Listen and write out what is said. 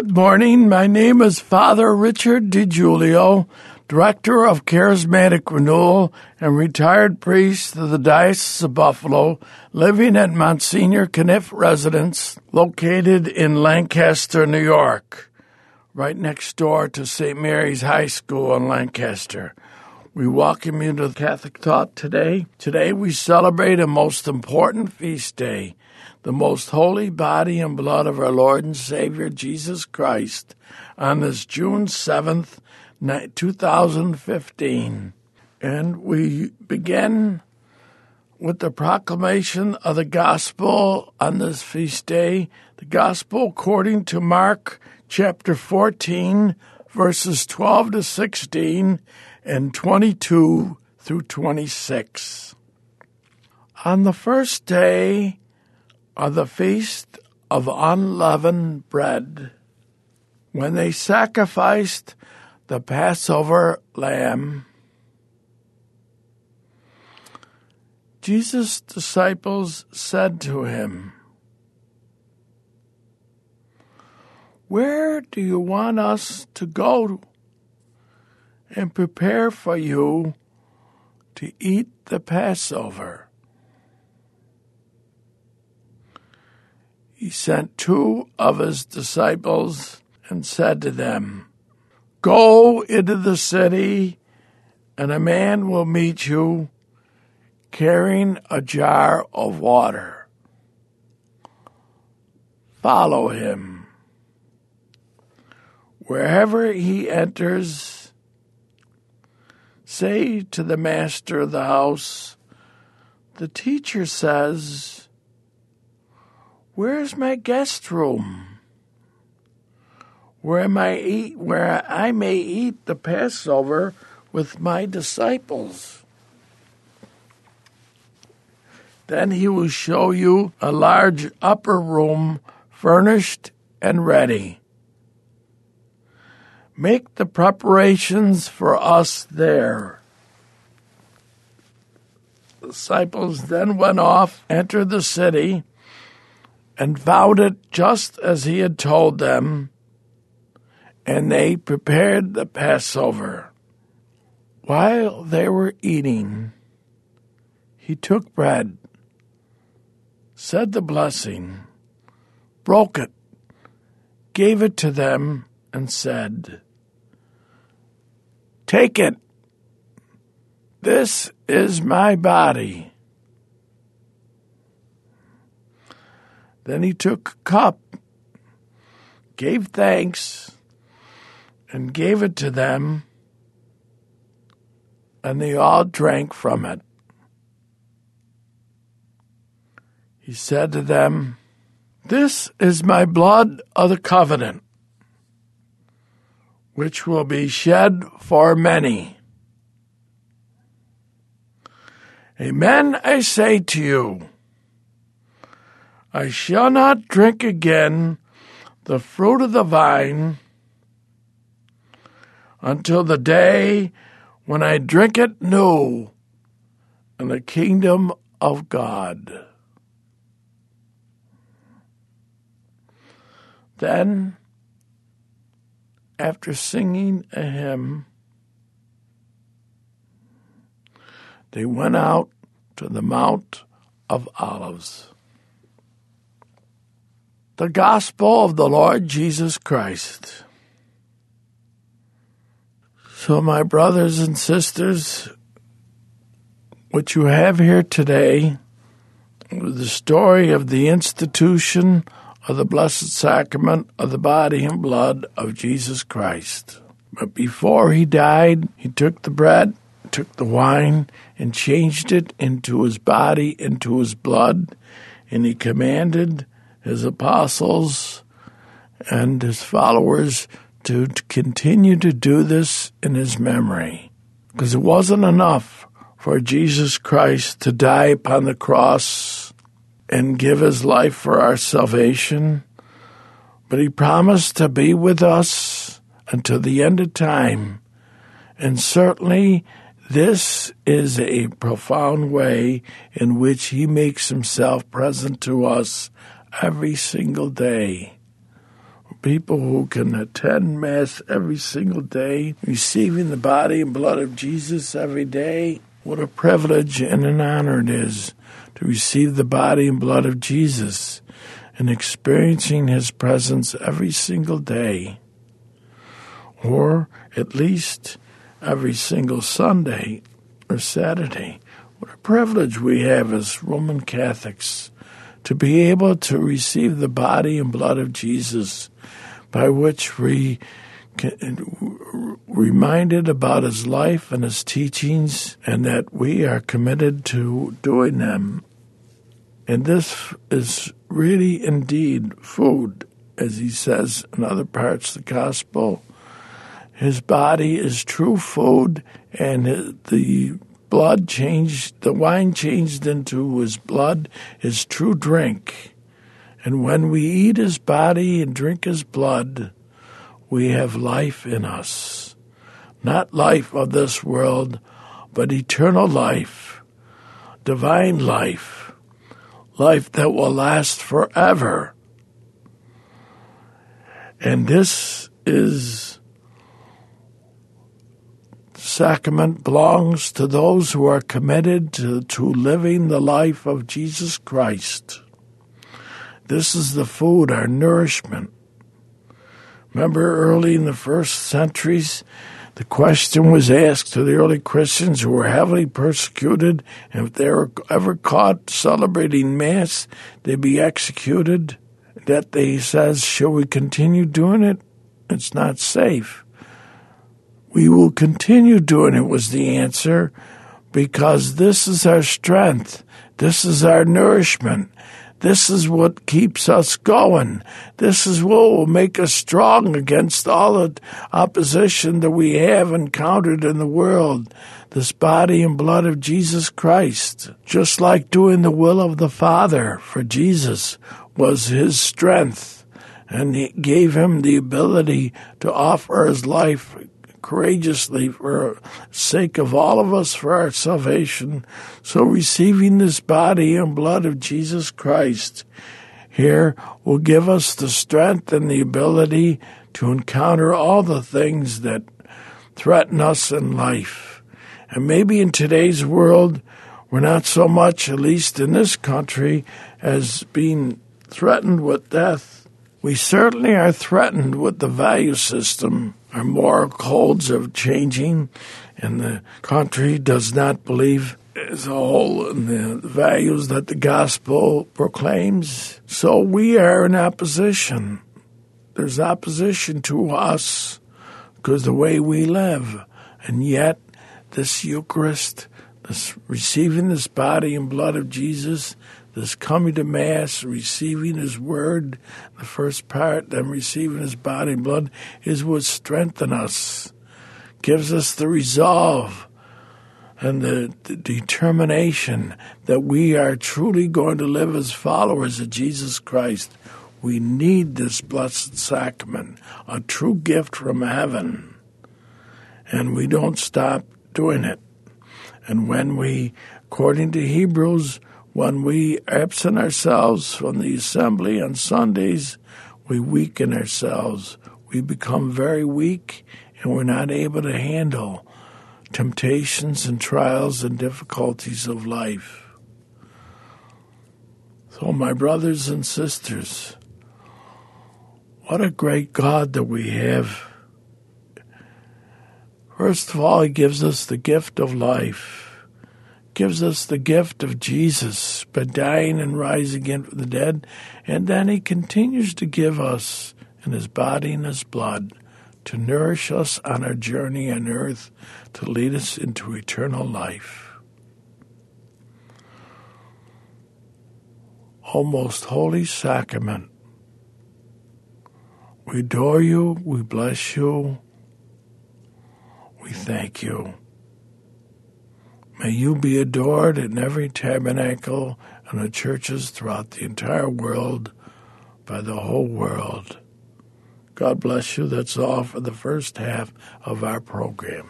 Good morning. My name is Father Richard DiGiulio, Director of Charismatic Renewal and retired priest of the Diocese of Buffalo, living at Monsignor Kniff Residence, located in Lancaster, New York, right next door to St. Mary's High School in Lancaster. We welcome you to the Catholic Thought today. Today we celebrate a most important feast day, the most holy body and blood of our Lord and Savior Jesus Christ, on this June 7th, 2015. And we begin with the proclamation of the Gospel on this feast day, the Gospel according to Mark chapter 14, verses 12 to 16 and 22 through 26. On the first day of the Feast of Unleavened Bread, when they sacrificed the Passover lamb, Jesus' disciples said to him, "Where do you want us to go and prepare for you to eat the Passover?" He sent two of his disciples and said to them, "Go into the city, and a man will meet you carrying a jar of water. Follow him. Wherever he enters, say to the master of the house, 'The teacher says, where's my guest room, where I may eat the Passover with my disciples?' Then he will show you a large upper room furnished and ready. Make the preparations for us there." The disciples then went off, entered the city, and found it just as he had told them, and they prepared the Passover. While they were eating, he took bread, said the blessing, broke it, gave it to them, and said, "Take it. This is my body." Then he took a cup, gave thanks, and gave it to them, and they all drank from it. He said to them, "This is my blood of the covenant, which will be shed for many. Amen, I say to you, I shall not drink again the fruit of the vine until the day when I drink it new in the kingdom of God." Then, after singing a hymn, they went out to the Mount of Olives. The Gospel of the Lord Jesus Christ. So, my brothers and sisters, what you have here today is the story of the institution of the Blessed Sacrament of the body and blood of Jesus Christ. But before he died, he took the bread, took the wine, and changed it into his body, into his blood, and he commanded his apostles and his followers to continue to do this in his memory. Because it wasn't enough for Jesus Christ to die upon the cross and give his life for our salvation, but he promised to be with us until the end of time. And certainly this is a profound way in which he makes himself present to us every single day. people who can attend Mass every single day, receiving the body and blood of Jesus every day. What a privilege and an honor it is to receive the body and blood of Jesus and experiencing his presence every single day, or at least every single Sunday or Saturday. What a privilege we have as Roman Catholics to be able to receive the body and blood of Jesus, by which we reminded about his life and his teachings, and that we are committed to doing them. And this is really indeed food, as he says in other parts of the gospel. His body is true food, and the wine changed into his blood is true drink. And when we eat his body and drink his blood, we have life in us. Not life of this world, but eternal life, divine life, life that will last forever. And this sacrament belongs to those who are committed to living the life of Jesus Christ. This is the food, our nourishment. Remember, early in the first centuries, the question was asked to the early Christians who were heavily persecuted, and if they were ever caught celebrating Mass, they'd be executed. That they says, shall we continue doing it? It's not safe. We will continue doing it, was the answer, because this is our strength. This is our nourishment. This is what keeps us going. This is what will make us strong against all the opposition that we have encountered in the world. This body and blood of Jesus Christ, just like doing the will of the Father for Jesus, was his strength, and he gave him the ability to offer his life courageously for the sake of all of us, for our salvation. So receiving this body and blood of Jesus Christ here will give us the strength and the ability to encounter all the things that threaten us in life. And maybe in today's world, we're not so much, at least in this country, as being threatened with death. We certainly are threatened with the value system. Our moral codes are changing, and the country does not believe as a whole in the values that the gospel proclaims. So we are in opposition. There's opposition to us because of the way we live. And yet, this Eucharist, this receiving this body and blood of Jesus, this coming to Mass, receiving his word, the first part, then receiving his body and blood, is what strengthens us, gives us the resolve and the determination that we are truly going to live as followers of Jesus Christ. We need this blessed sacrament, a true gift from heaven, and we don't stop doing it. And when we, according to Hebrews, when we absent ourselves from the assembly on Sundays, we weaken ourselves. We become very weak, and we're not able to handle temptations and trials and difficulties of life. So, my brothers and sisters, what a great God that we have. First of all, he gives us the gift of life. Gives us the gift of Jesus by dying and rising again from the dead, and then he continues to give us in his body and his blood to nourish us on our journey on earth, to lead us into eternal life. O most holy sacrament, we adore you, we bless you, we thank you. May you be adored in every tabernacle and the churches throughout the entire world, by the whole world. God bless you. That's all for the first half of our program.